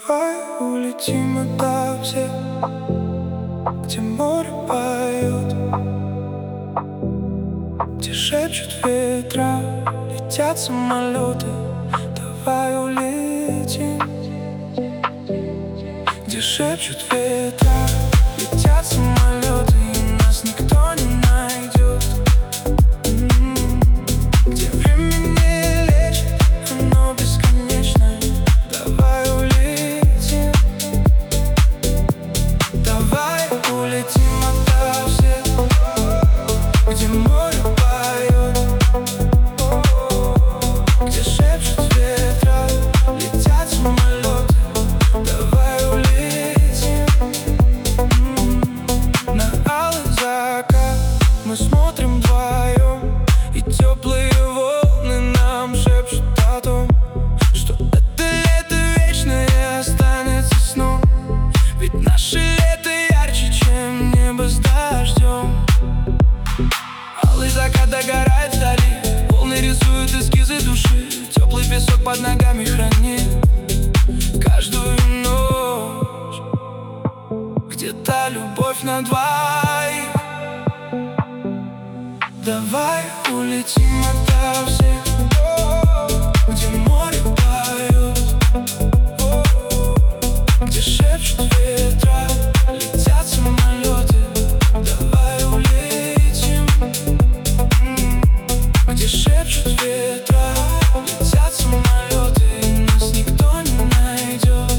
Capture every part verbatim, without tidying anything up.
Давай улетим ото всех, где море поет, где шепчут ветра, летят самолеты. Давай улетим, где шепчут ветра, летят самолеты, и нас никто не найдет. Где время не лечит, оно бесконечное. Давай улетим, давай улетим ото всех, где море поет, где шепчут ветра, летят самолеты. Давай улетим. На алый закат мы смотрим вдвоем, и теплые волны нам шепчут о том, что это лето вечное останется сном. Ведь наше лето ярче, чем небо с дождем. Алый закат догорает вдали, волны рисуют эскизы души, теплый песок под ногами хранит каждую ночь. Где-то любовь на двоих. Давай улетим ото всех, где море поет, где шепчут ветра, летят самолеты. Давай улетим, где шепчут ветра, летят самолеты, и нас никто не найдет.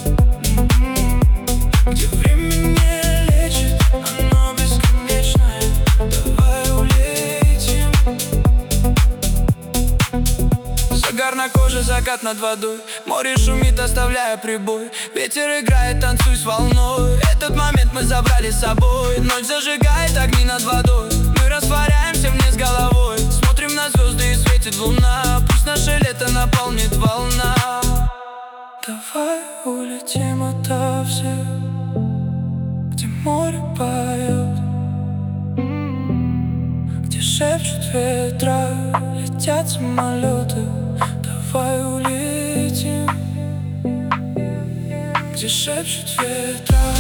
Где время не лечит, оно бесконечное. Давай улетим. Загар на коже, закат над водой, море шумит, оставляя прибой. Ветер играет, танцуй с волной. Этот момент мы забрали с собой. Ночь зажигает огни над водой, мы растворяемся вниз головой. Смотрим на звезды, и светит луна, пусть наше лето наполнит волна. Давай улетим ото всех, где море поет, где шепчут ветра, летят самолеты. Давай улетим, где шепчут ветра,